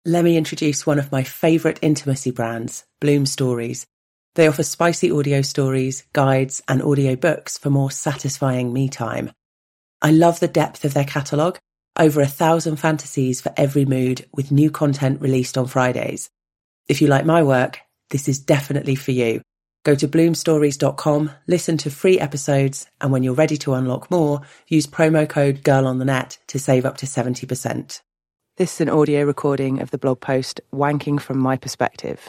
Let me introduce one of my favourite intimacy brands, Bloom Stories. They offer spicy audio stories, guides, and audio books for more satisfying me time. I love the depth of their catalogue, over 1,000 fantasies for every mood, with new content released on Fridays. If you like my work, this is definitely for you. Go to bloomstories.com, listen to free episodes, and when you're ready to unlock more, use promo code GIRLONTHENET to save up to 70%. This is an audio recording of the blog post Wanking from My Perspective.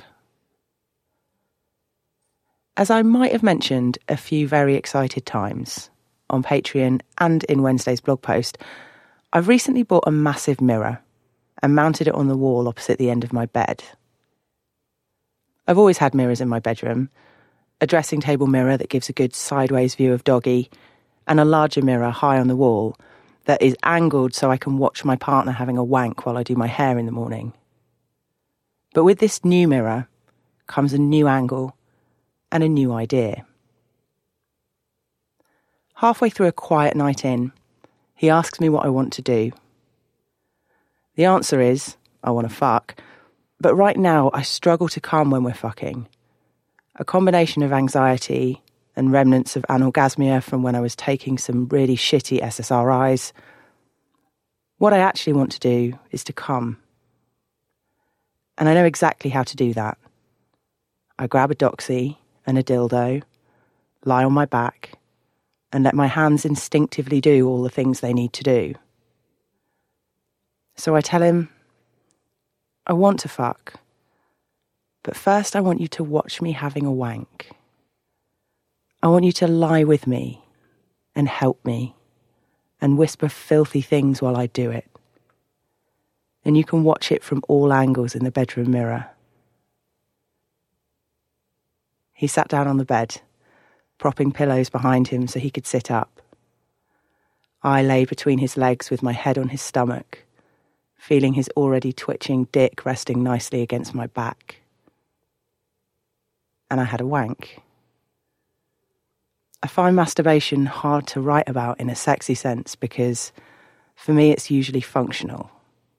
As I might have mentioned a few very excited times on Patreon and in Wednesday's blog post, I've recently bought a massive mirror and mounted it on the wall opposite the end of my bed. I've always had mirrors in my bedroom, a dressing table mirror that gives a good sideways view of Doggy, and a larger mirror high on the wall that is angled so I can watch my partner having a wank while I do my hair in the morning. But with this new mirror comes a new angle and a new idea. Halfway through a quiet night in, he asks me what I want to do. The answer is, I want to fuck, but right now I struggle to come when we're fucking. A combination of anxiety and remnants of anorgasmia from when I was taking some really shitty SSRIs. What I actually want to do is to come. And I know exactly how to do that. I grab a doxy and a dildo, lie on my back, and let my hands instinctively do all the things they need to do. So I tell him, I want to fuck, but first I want you to watch me having a wank. I want you to lie with me and help me and whisper filthy things while I do it. And you can watch it from all angles in the bedroom mirror. He sat down on the bed, propping pillows behind him so he could sit up. I lay between his legs with my head on his stomach, feeling his already twitching dick resting nicely against my back. And I had a wank. I find masturbation hard to write about in a sexy sense because, for me, it's usually functional.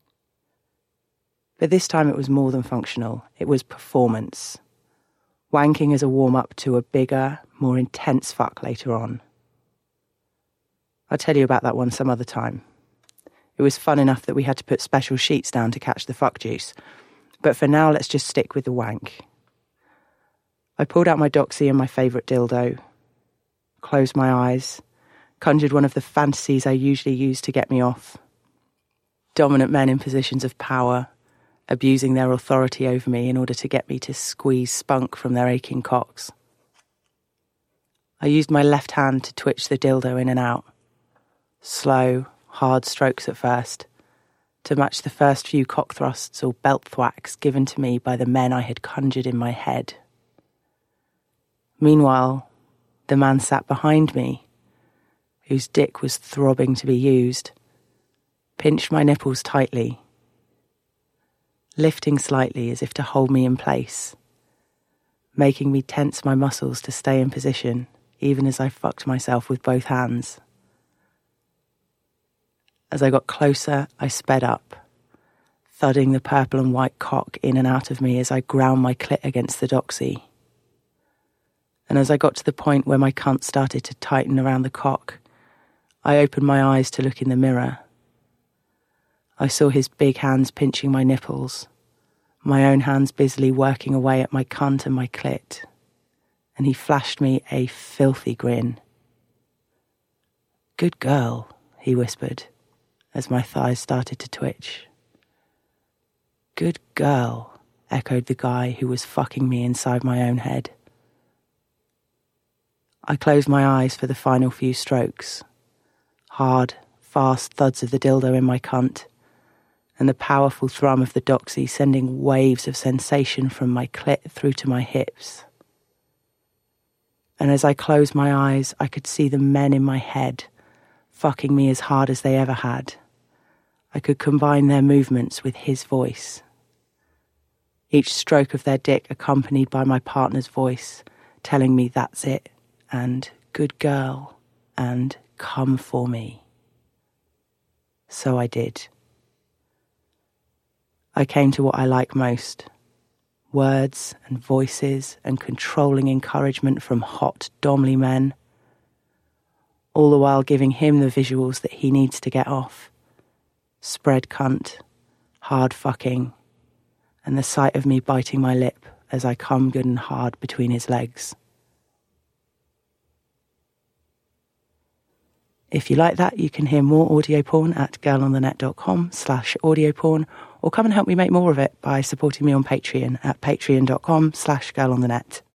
But this time it was more than functional. It was performance. Wanking as a warm-up to a bigger, more intense fuck later on. I'll tell you about that one some other time. It was fun enough that we had to put special sheets down to catch the fuck juice. But for now, let's just stick with the wank. I pulled out my doxy and my favourite dildo, closed my eyes, conjured one of the fantasies I usually use to get me off. Dominant men in positions of power, abusing their authority over me in order to get me to squeeze spunk from their aching cocks. I used my left hand to twitch the dildo in and out. Slow, hard strokes at first, to match the first few cock thrusts or belt thwacks given to me by the men I had conjured in my head. Meanwhile, the man sat behind me, whose dick was throbbing to be used, pinched my nipples tightly, lifting slightly as if to hold me in place, making me tense my muscles to stay in position, even as I fucked myself with both hands. As I got closer, I sped up, thudding the purple and white cock in and out of me as I ground my clit against the doxy. And as I got to the point where my cunt started to tighten around the cock, I opened my eyes to look in the mirror. I saw his big hands pinching my nipples, my own hands busily working away at my cunt and my clit, and he flashed me a filthy grin. "Good girl," he whispered, as my thighs started to twitch. "Good girl," echoed the guy who was fucking me inside my own head. I closed my eyes for the final few strokes. Hard, fast thuds of the dildo in my cunt, and the powerful thrum of the doxy sending waves of sensation from my clit through to my hips. And as I closed my eyes, I could see the men in my head fucking me as hard as they ever had. I could combine their movements with his voice. Each stroke of their dick accompanied by my partner's voice, telling me that's it, and good girl, and come for me. So I did. I came to what I like most. Words and voices and controlling encouragement from hot, domly men. All the while giving him the visuals that he needs to get off. Spread cunt, hard fucking, and the sight of me biting my lip as I come good and hard between his legs. If you like that, you can hear more audio porn at girlonthenet.com/audioporn, or come and help me make more of it by supporting me on Patreon at patreon.com/girlonthenet.